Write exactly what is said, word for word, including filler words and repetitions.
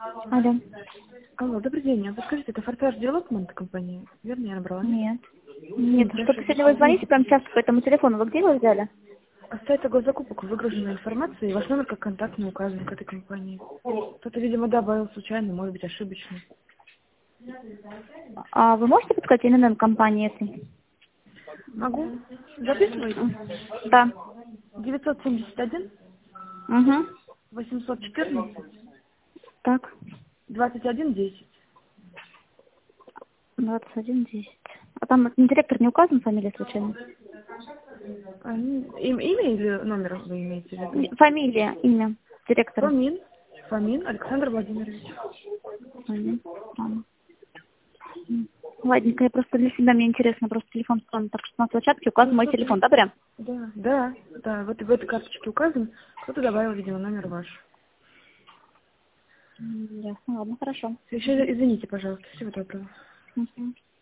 Алло. Алло, добрый день. А подскажите, это Форсаж Девелопмент компания? Верно, я набрала? Нет. М, Нет, что-то Хорошо. сегодня вы звоните прямо сейчас по этому телефону. Вы где его взяли? А с сайта госзакупок выгружена информация, и ваш номер как контактный указан к этой компании. Кто-то, видимо, добавил случайно, может быть, ошибочно. А вы можете подсказать именно компании этой? Могу? Записывайте. М, Да. девятьсот семьдесят один Угу. восемьсот четырнадцать Так. двадцать один десять. двадцать один десять. А там директор не указан, фамилия случайно? А, ну, им- имя или номер вы имеете в виду? Фамилия, имя директора. Фомин. Фомин Александр Владимирович. Фамилия. Ладно. М. Ладненько, я просто для себя, мне интересно, просто телефон странный, так что на площадке указан мой девятьсот телефон, семьдесят. да, прям? Да, да, да, вот в этой карточке указан. Кто-то добавил, видимо, номер ваш. М, Ясно, ладно, хорошо. Еще извините, пожалуйста. Всего доброго. Мгм.